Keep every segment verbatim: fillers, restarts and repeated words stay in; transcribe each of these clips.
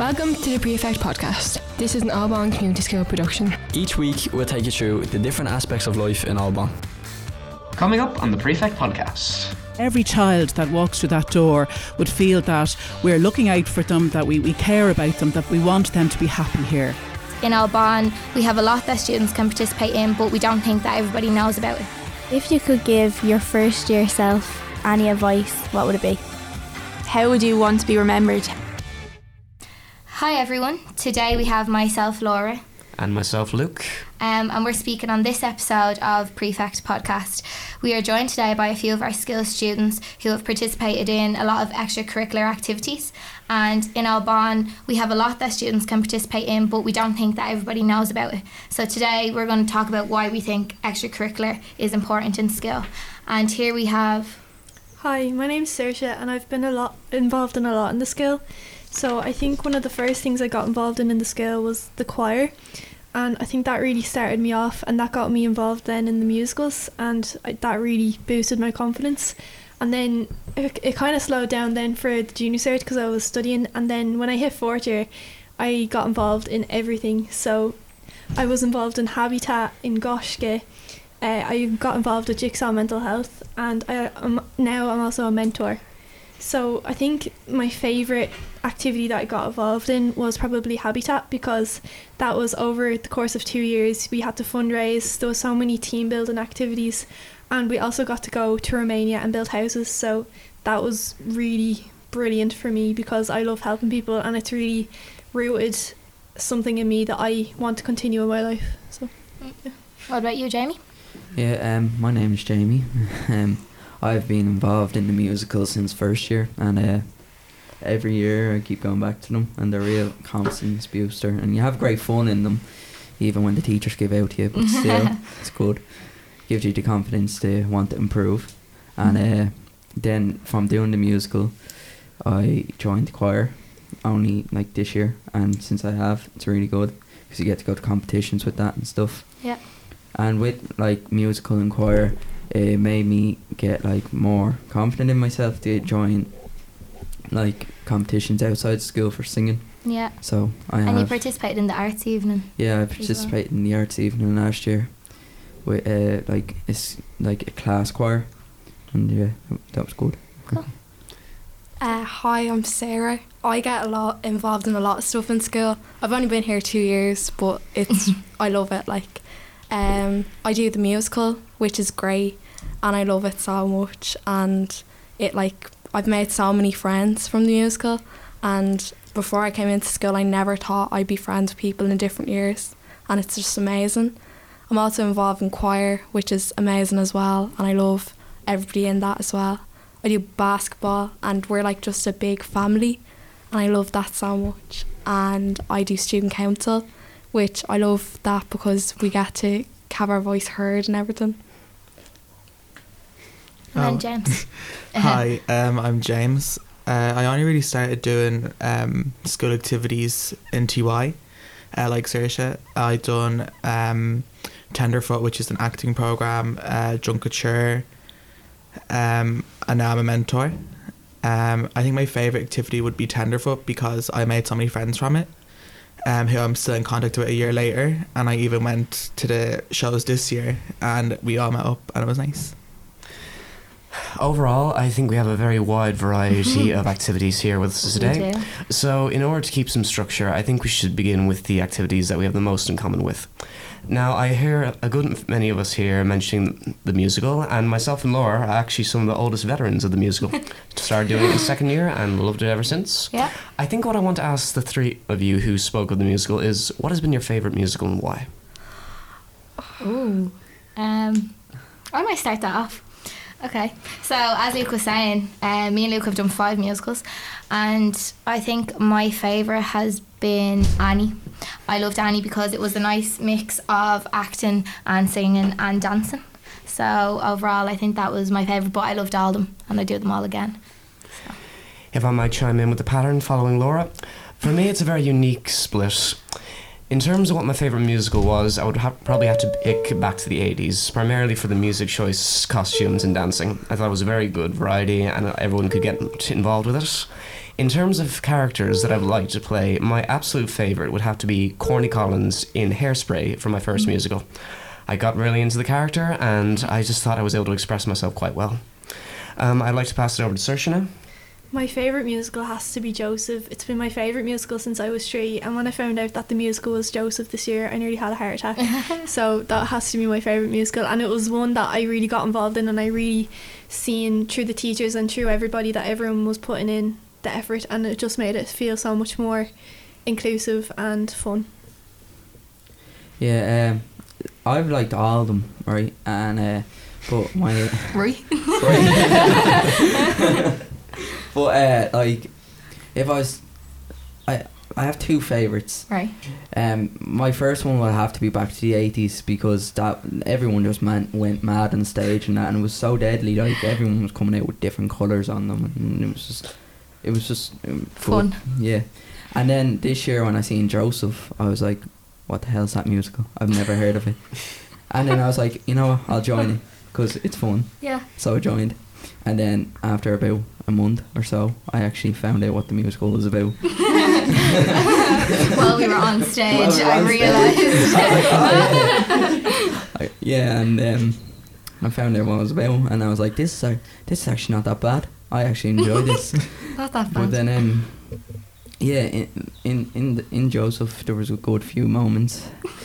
Welcome to the Prefect Podcast. This is an Albon Community School production. Each week we'll take you through the different aspects of life in Albon. Coming up on the Prefect Podcast. Every child that walks through that door would feel that we're looking out for them, that we, we care about them, that we want them to be happy here. In Albon, we have a lot that students can participate in, but we don't think that everybody knows about it. If you could give your first year self any advice, what would it be? How would you want to be remembered? Hi everyone, today we have myself, Laura. And myself, Luke. Um, and we're speaking on this episode of Prefect Podcast. We are joined today by a few of our skills students who have participated in a lot of extracurricular activities. And in Albon, we have a lot that students can participate in, but we don't think that everybody knows about it. So today we're going to talk about why we think extracurricular is important in school. And here we have... Hi, my name's Saoirse and I've been a lot involved in a lot in the school. So I think one of the first things I got involved in in the school was the choir, and I think that really started me off, and that got me involved then in the musicals, and I, that really boosted my confidence. And then it, it kind of slowed down then for the junior cert because I was studying, and then when I hit fourth year I got involved in everything. So I was involved in Habitat, in Goshke, uh, I got involved with Jigsaw Mental Health, and I, I'm, now I'm also a mentor. So I think my favourite activity that I got involved in was probably Habitat, because that was over the course of two years. We had to fundraise, there was so many team building activities, and we also got to go to Romania and build houses. So that was really brilliant for me because I love helping people, and it's really rooted something in me that I want to continue in my life. So, yeah. What about you, Jamie? Yeah, um, my name is Jamie. um, I've been involved in the musical since first year, and uh, every year I keep going back to them, and they're real confidence booster, and you have great fun in them, even when the teachers give out to you, but still, it's good. Gives you the confidence to want to improve. And uh, then from doing the musical, I joined the choir only like this year, and since I have, it's really good, because you get to go to competitions with that and stuff. Yeah. And with like musical and choir, it made me get like more confident in myself to join like competitions outside school for singing. Yeah. So I and have. you participated in the arts evening. Yeah, I participated well. in the arts evening last year with uh, like it's like a class choir, and yeah, that was good. Cool. Uh, hi, I'm Sarah. I get a lot involved in a lot of stuff in school. I've only been here two years, but it's I love it. Like, um, I do the musical, which is great, and I love it so much. And it like I've made so many friends from the musical. And before I came into school, I never thought I'd be friends with people in different years, and it's just amazing. I'm also involved in choir, which is amazing as well, and I love everybody in that as well. I do basketball, and we're like just a big family, and I love that so much. And I do student council, which I love that because we get to have our voice heard and everything. And then Oh. James. Hi, um, I'm James. Uh, I only really started doing um, school activities in T Y, uh, like Saoirse. I done um, Tenderfoot, which is an acting programme, uh, Junkature, um, and now I'm a mentor. Um, I think my favourite activity would be Tenderfoot because I made so many friends from it, um, who I'm still in contact with a year later, and I even went to the shows this year and we all met up and it was nice. Overall, I think we have a very wide variety of activities here with us today. So in order to keep some structure, I think we should begin with the activities that we have the most in common with. Now, I hear a good many of us here mentioning the musical, and myself and Laura are actually some of the oldest veterans of the musical. Started doing it in second year and loved it ever since. Yeah. I think what I want to ask the three of you who spoke of the musical is, what has been your favourite musical and why? Ooh. Um, I might start that off. Okay, so as Luke was saying, uh, me and Luke have done five musicals, and I think my favourite has been Annie. I loved Annie because it was a nice mix of acting and singing and dancing. So overall, I think that was my favourite, but I loved all of them, and I do them all again. So. If I might chime in with the pattern following Laura, for me it's a very unique split. In terms of what my favourite musical was, I would ha- probably have to pick back to the eighties, primarily for the music choice, costumes and dancing. I thought it was a very good variety and everyone could get involved with it. In terms of characters that I would like to play, my absolute favourite would have to be Corny Collins in Hairspray from my first musical. I got really into the character and I just thought I was able to express myself quite well. Um, I'd like to pass it over to Saoirse now. My favourite musical has to be Joseph. It's been my favourite musical since I was three, and when I found out that the musical was Joseph this year, I nearly had a heart attack. So that has to be my favourite musical, and it was one that I really got involved in, and I really seen through the teachers and through everybody that everyone was putting in the effort, and it just made it feel so much more inclusive and fun. Yeah, um, I've liked all of them, right? And uh, but my right, right. But uh, like, if I was, I I have two favourites. Right. Um, my first one will have to be Back to the eighties because that everyone just man, went mad on stage and that, and it was so deadly. Like everyone was coming out with different colours on them, and it was just, it was just um, fun. Yeah. And then this year when I seen Joseph, I was like, what the hell is that musical? I've never heard of it. And then I was like, you know what, I'll join it because it's fun. Yeah. So I joined. And then after about a month or so, I actually found out what the musical was about. While we were on stage, While we were I on realised. Stage, I was like, oh, yeah. I, yeah, and um, I found out what it was about, and I was like, this is, uh, this is actually not that bad. I actually enjoy this. Not that bad. But then, um, yeah, in in in, the, in Joseph, there was a good few moments.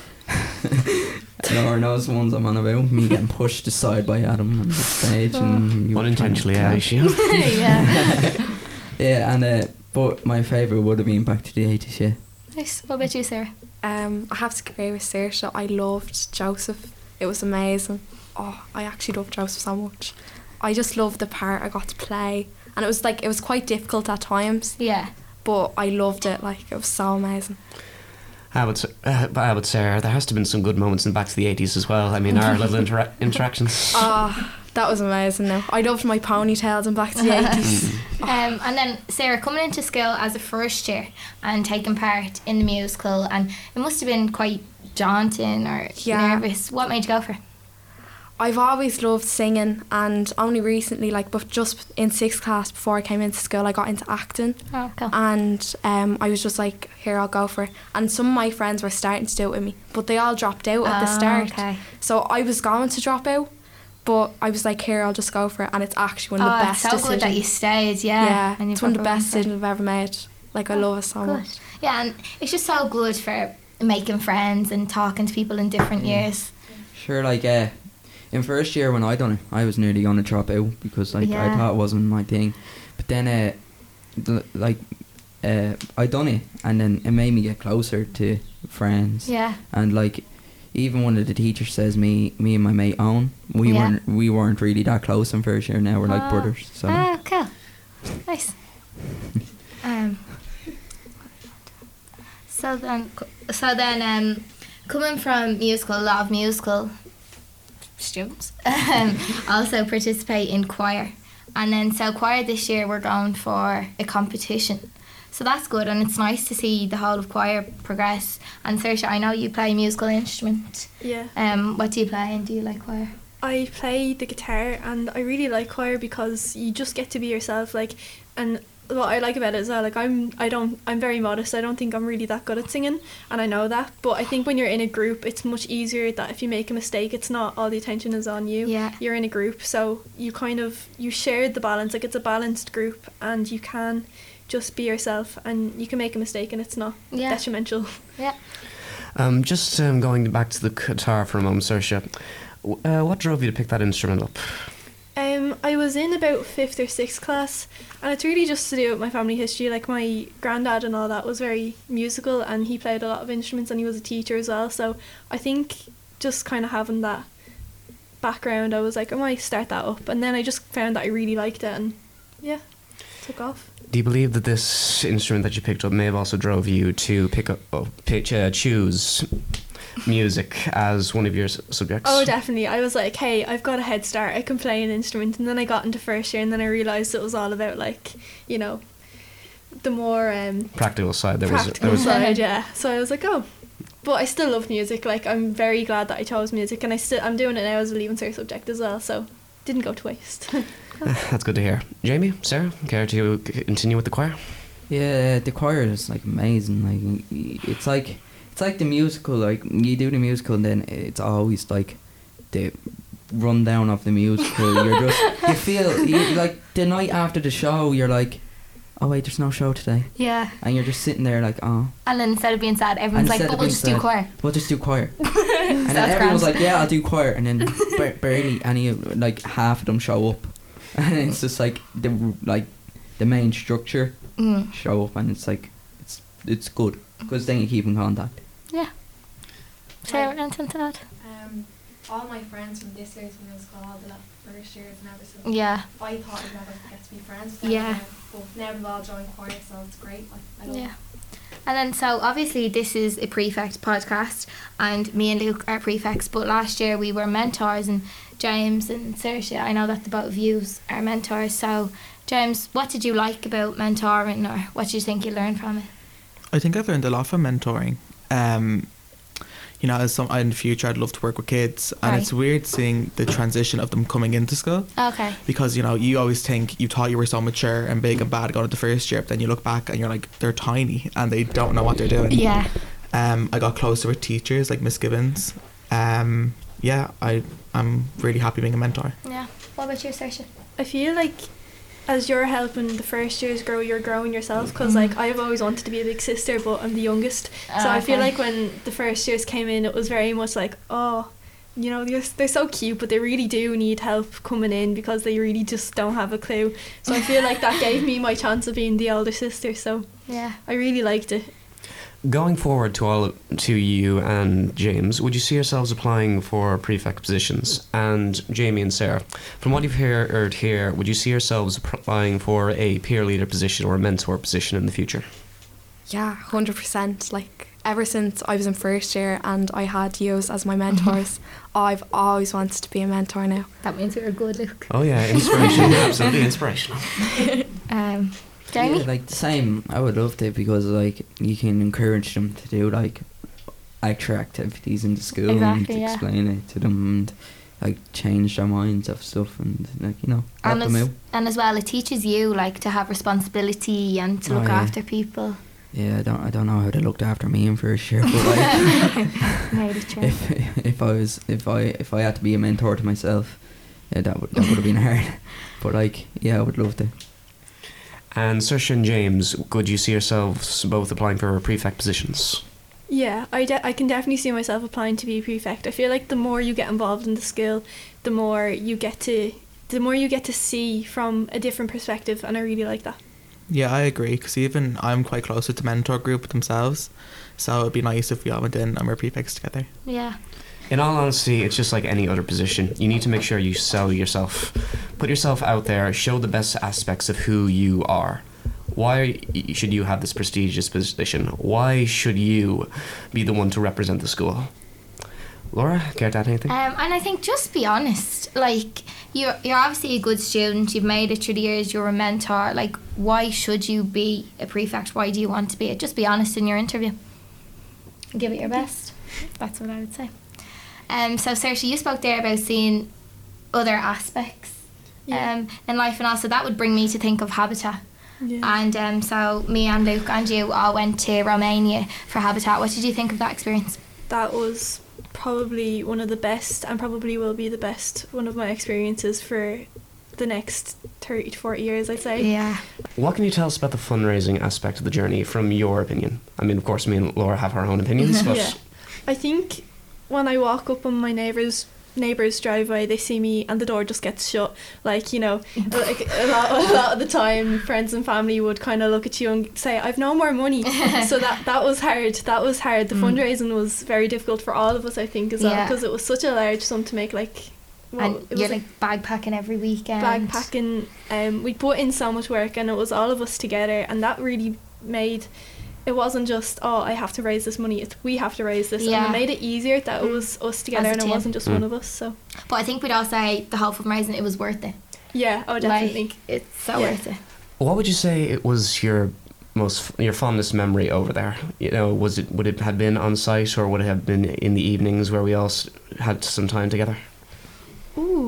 Laura knows the ones I'm on about. Me getting pushed aside by Adam on the stage, and unintentionally, I assume. Yeah. Yeah, and uh, but my favourite would have been Back to the eighties. Yeah. Nice. What about you, Sarah? Um, I have to agree with Saoirse. I loved Joseph. It was amazing. Oh, I actually loved Joseph so much. I just loved the part I got to play, and it was like it was quite difficult at times. Yeah. But I loved it. Like it was so amazing. How about, uh, how about Sarah? There has to have been some good moments in Back to the eighties as well. I mean, our little intera- interactions. Oh, that was amazing now. I loved my ponytails in Back to the eighties. Um, and then Sarah, coming into school as a first year and taking part in the musical, and it must have been quite daunting or Yeah. nervous. What made you go for it? I've always loved singing, and only recently, like, but just in sixth class before I came into school, I got into acting. Oh, cool. And um, I was just like, here, I'll go for it. And some of my friends were starting to do it with me, but they all dropped out at the Oh, start. okay. So I was going to drop out, but I was like, here, I'll just go for it. And it's actually one of Oh, the it's best so decisions. good that you stayed, yeah. Yeah, and you it's one of the proper best went for it. decisions I've ever made. Like, I love it so Good. much. Yeah, and it's just so good for making friends and talking to people in different years. Sure, like uh, in first year when I done it, I was nearly gonna drop out because like Yeah. I thought it wasn't my thing. But then uh, th- like uh, I done it, and then it made me get closer to friends. Yeah. And like even one of the teachers says me, me and my mate Owen, we Yeah. weren't we weren't really that close in first year. Now we're like Oh. brothers. So Ah, cool. Nice. um. So then, so then, um, coming from musical, a lot of musical students um, also participate in choir, and then so choir this year we're going for a competition. So that's good, and it's nice to see the whole of choir progress. And Saoirse, I know you play a musical instrument. Yeah. Um, what do you play, and do you like choir? I play the guitar, and I really like choir because you just get to be yourself. Like, and what I like about it as well, like I'm, I don't, I'm very modest. I don't think I'm really that good at singing, and I know that. But I think when you're in a group, it's much easier that if you make a mistake, it's not all the attention is on you. Yeah. You're in a group, so you kind of you share the balance. Like it's a balanced group, and you can just be yourself, and you can make a mistake, and it's not Yeah. detrimental. Yeah. Um, just um, going back to the guitar for a moment, Saoirse. w- Uh, what drove you to pick that instrument up? Um, I was in about fifth or sixth class, and it's really just to do with my family history. Like my granddad and all that was very musical, and he played a lot of instruments, and he was a teacher as well. So I think just kind of having that background, I was like, I might start that up, and then I just found that I really liked it, and yeah, took off. Do you believe that this instrument that you picked up may have also drove you to pick up, oh, pitch, uh, choose music as one of your s- subjects? Oh, definitely. I was like, hey, I've got a head start. I can play an instrument. And then I got into first year, and then I realised it was all about, like, you know, the more um, Practical side. There was, practical there was side, yeah. So I was like, oh. But I still love music. Like, I'm very glad that I chose music, and I still I'm doing it now as a Leaving Cert subject as well. So didn't go to waste. That's good to hear. Jamie, Sarah, care to continue with the choir? Yeah, the choir is like amazing. Like it's like it's like the musical. Like you do the musical, and then it's always like the rundown of the musical. You're just you feel you, like the night after the show. You're like, oh wait, there's no show today. Yeah. And you're just sitting there like, oh. And then instead of being sad, everyone's like, but we'll just do choir. We'll just do choir. And then everyone's like, yeah, I'll do choir. And then ba- barely any, like half of them show up. And it's just like the like the main structure mm. show up, and it's like it's it's good because then you keep in contact. Yeah. Sarah, anything to add? Um, all my friends from this year's musical, all the first years and everything. Yeah. I thought I'd never get to be friends with them. Yeah. Now, but now we've all joined choir, so it's great. Like, I love Yeah. it. And then, so obviously this is a prefect podcast, and me and Luke are prefects, but last year we were mentors, and James and Saoirse, I know that the both of you are mentors. So James, what did you like about mentoring, or what did you think you learned from it? I think I've learned a lot from mentoring. Um, you know, as some in the future, I'd love to work with kids, and Right. it's weird seeing the transition of them coming into school. Okay. Because you know, you always think you thought you were so mature and big and bad going into first year, but then you look back and you're like, they're tiny and they don't know what they're doing. Yeah. Um, I got closer with teachers like Miss Gibbons. Um, yeah, I I'm really happy being a mentor. Yeah. What about you, Saoirse? I feel like as you're helping the first years grow, you're growing yourself, because like I've always wanted to be a big sister, but I'm the youngest. So Oh, I feel okay. like when the first years came in, it was very much like, oh, you know, they're, they're so cute, but they really do need help coming in because they really just don't have a clue. So I feel like that gave me my chance of being the elder sister. So Yeah. I really liked it. Going forward to all to you and James, would you see yourselves applying for prefect positions? And Jamie and Sarah, from what you've heard here, would you see yourselves applying for a peer leader position or a mentor position in the future? Yeah, one hundred percent. Like, ever since I was in first year and I had you as my mentors, I've always wanted to be a mentor now. That means we were good, Luke. Oh yeah, inspirational, absolutely inspirational. Um, Jamie? Yeah, like the same. I would love to, because like you can encourage them to do like extra activities in the school Exactly, and yeah. explain it to them and like change their minds of stuff and like you know help And them as, out. and as well, it teaches you like to have responsibility and to Oh, look yeah. after people. Yeah, I don't I don't know how they looked after me in first year, but like Maybe true. if if I was if I if I had to be a mentor to myself, yeah, that would that would have been hard. But like yeah, I would love to. And Saoirse and James, could you see yourselves both applying for prefect positions? Yeah, I, de- I can definitely see myself applying to be a prefect. I feel like the more you get involved in the school, the more you get to the more you get to see from a different perspective, and I really like that. Yeah, I agree, because even I'm quite close with the mentor group themselves, so it'd be nice if we all went in and we're prefects together. Yeah. In all honesty, it's just like any other position. You need to make sure you sell yourself. Put yourself out there, show the best aspects of who you are. Why should you have this prestigious position? Why should you be the one to represent the school? Laura, care to add anything? Um, and I think just be honest. Like, you're, you're obviously a good student. You've made it through the years. You're a mentor. Like, why should you be a prefect? Why do you want to be it? Just be honest in your interview. Give it your best. That's what I would say. Um, so, Saoirse, you spoke there about seeing other aspects Yeah. um, in life, and also that would bring me to think of Habitat. Yeah. And um, so me and Luke and you all went to Romania for Habitat. What did you think of that experience? That was probably one of the best, and probably will be the best one of my experiences for the next thirty to forty years, I'd say. Yeah. What can you tell us about the fundraising aspect of the journey from your opinion? I mean, of course, me and Laura have our own opinions, but... Yeah. I think when I walk up on my neighbour's neighbour's driveway, they see me and the door just gets shut. Like, you know, like a lot, a lot of the time friends and family would kind of look at you and say, I've no more money. So that that was hard. That was hard. The Mm. fundraising was very difficult for all of us, I think, as well, Yeah. because it was such a large sum to make. Like, well, And it was you're like like bag packing every weekend. bag packing. Um, we put in so much work, and it was all of us together, and that really made. It wasn't just, oh, I have to raise this money, it's we have to raise this. Yeah. And it made it easier that it Mm. was us together As a and it team. wasn't just Mm. one of us. So But I think we'd all say the whole fundraising, it was worth it. yeah, oh definitely. Like, it's so Yeah. worth it. What would you say it was your most your fondest memory over there? You know, was it would it have been on site, or would it have been in the evenings where we all s- had some time together? Ooh, that's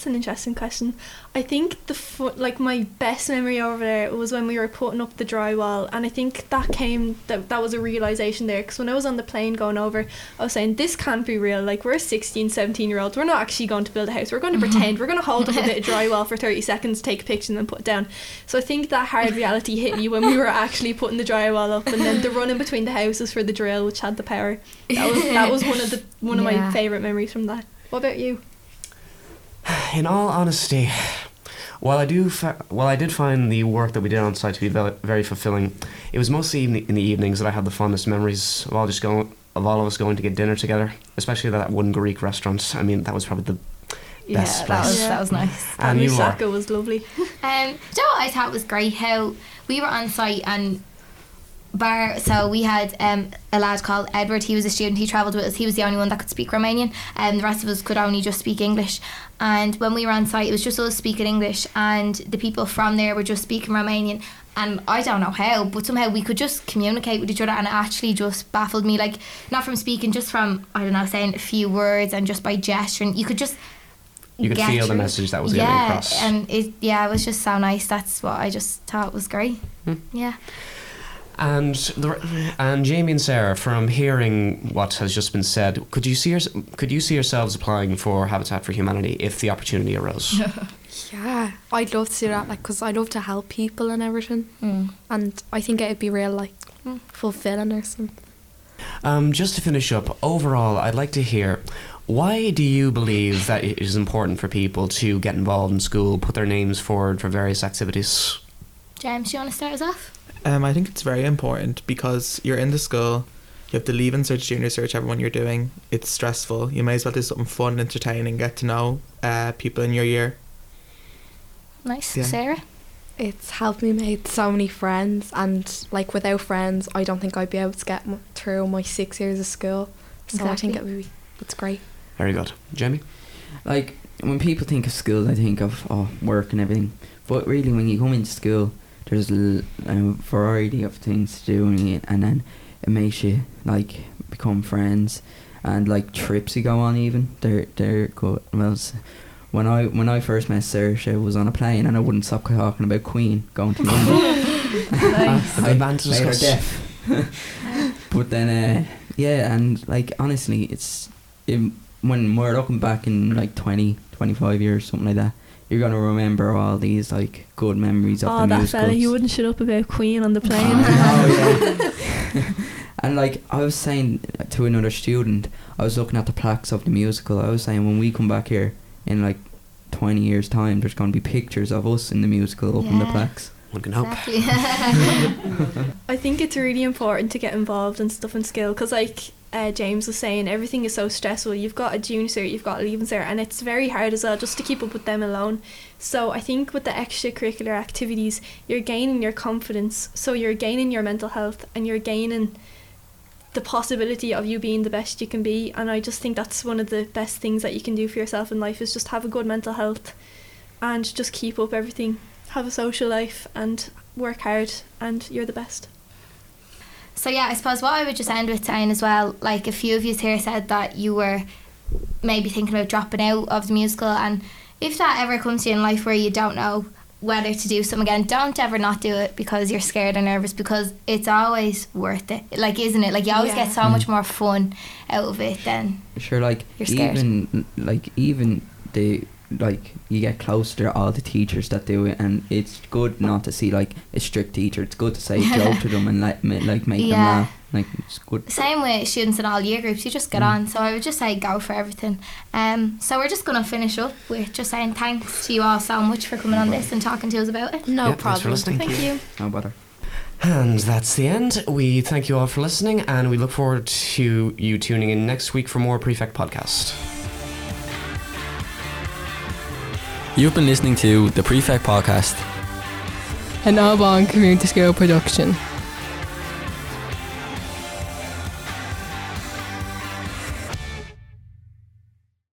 that's an interesting question. I think the fu- like my best memory over there was when we were putting up the drywall, and I think that came that that was a realization there, because when I was on the plane going over, I was saying this can't be real. Like, we're sixteen, seventeen year olds, we're not actually going to build a house, we're going to pretend, we're going to hold up a bit of drywall for thirty seconds, take a picture and then put it down. So I think that hard reality hit me when we were actually putting the drywall up, and then the run in between the houses for the drill, which had the power. That was that was one of the one of Yeah. my favourite memories from that. What about you? In all honesty, while I do, fa- while I did find the work that we did on site to be ve- very fulfilling, it was mostly in the, in the evenings that I had the fondest memories of all just going, of all of us going to get dinner together, especially that one Greek restaurant. I mean, that was probably the Yeah, best that place. was that was nice. And That you, Laura? moussaka was lovely. Um, do you know what I thought was great? How we were on site and bar. So we had um, a lad called Edward. He was a student. He travelled with us. He was the only one that could speak Romanian, and the rest of us could only just speak English. And when we were on site, it was just us speaking English, and the people from there were just speaking Romanian. And I don't know how, but somehow we could just communicate with each other, and it actually just baffled me. Like, not from speaking, just from, I don't know, saying a few words and just by gesturing, you could just You could get feel the through. message that was yeah, getting across. and it yeah, it was just so nice. That's what I just thought was great. Hmm. Yeah. And the, and Jamie and Sarah, from hearing what has just been said, could you see your, could you see yourselves applying for Habitat for Humanity if the opportunity arose? Yeah, I'd love to do that, like, because I love to help people and everything. Mm. And I think it'd be real, like, fulfilling or something. Um, just to finish up, overall, I'd like to hear, why do you believe that it is important for people to get involved in school, put their names forward for various activities? James, do you want to start us off? Um, I think it's very important because you're in the school, you have to leave and search, junior search, everyone you're doing. It's stressful. You may as well do something fun, entertaining, get to know uh, people in your year. Nice. Yeah. Sarah? It's helped me make so many friends, and, like, without friends, I don't think I'd be able to get m- through my six years of school. So I think it would be, it's great. Very good. Jamie? Like, when people think of school, they think of oh, work and everything. But really, when you come into school, there's a l- a variety of things to do, and, and then it makes you, like, become friends. And, like, trips you go on even, they're, they're good. Well, s- when I when I first met Sarah, she was on a plane, and I wouldn't stop talking about Queen, going to London. Nice. A big man to Made her discuss. deaf. But then, uh, yeah, and, like, honestly, it's... It, when we're looking back in, like, twenty, twenty-five years, something like that, you're going to remember all these, like, good memories of Oh, the that musicals. fella, he wouldn't shut up about Queen on the plane. I know, yeah. And, like, I was saying to another student, I was looking at the plaques of the musical, I was saying when we come back here in, like, twenty years time, there's going to be pictures of us in the musical up in the Yeah. plaques. One can hope. Exactly. I think it's really important to get involved in stuff in school, because, like uh, James was saying, everything is so stressful. You've got a junior cert, you've got a leaving cert, and it's very hard as well just to keep up with them alone. So I think with the extracurricular activities, you're gaining your confidence, so you're gaining your mental health, and you're gaining the possibility of you being the best you can be. And I just think that's one of the best things that you can do for yourself in life, is just have a good mental health and just keep up everything. Have a social life and work hard, and you're the best. So yeah, I suppose what I would just end with saying as well, like, a few of you here said that you were maybe thinking about dropping out of the musical, and if that ever comes to you in life where you don't know whether to do something again, don't ever not do it because you're scared or nervous, because it's always worth it. Like, isn't it? Like, you always Yeah. get so much more fun out of it than Sure, like, You're scared. even, like, even the, like, you get closer to all the teachers that do it, and it's good not to see, like, a strict teacher. It's good to say a joke to them and, like, ma- like make them Yeah. laugh. Like, it's good. same with students in all year groups, you just get Mm. on. So I would just say go for everything. Um, so we're just going to finish up with just saying thanks to you all so much for coming on this and talking to us about it. No Yeah, thanks for problem. listening. Thank you. No bother. And that's the end. We thank you all for listening, and we look forward to you tuning in next week for more Prefect Podcast. You've been listening to the Prefect Podcast. An Aubon Community School production.